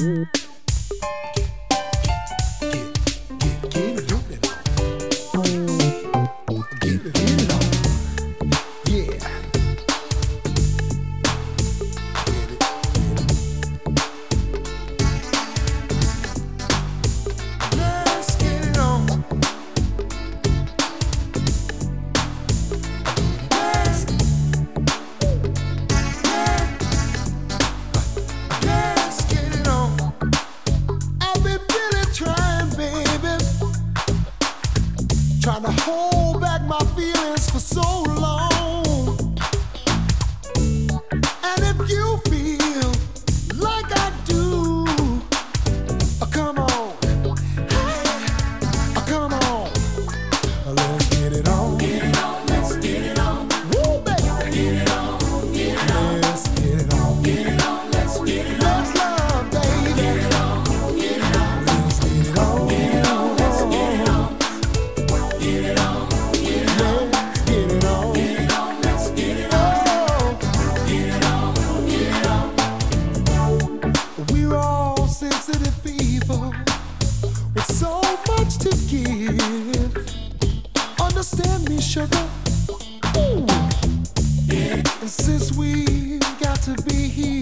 Trying to hold back my feelings for so long. And if you feel like I do, come on, come on, let's get it on. Get it on, let's get it on. Woo, baby. Get it on, get it on. Let's get it on. Get it on, let's get it on. Let's love, baby. Get it on, get it on. Let's get it on. Get it on, let's get it on. Get it on, get it on. Let's get it on. Get it on, let's get it on. Get it on, get it on. We're all sensitive people with so much to give. Understand me, sugar. Ooh. And since we've got to be here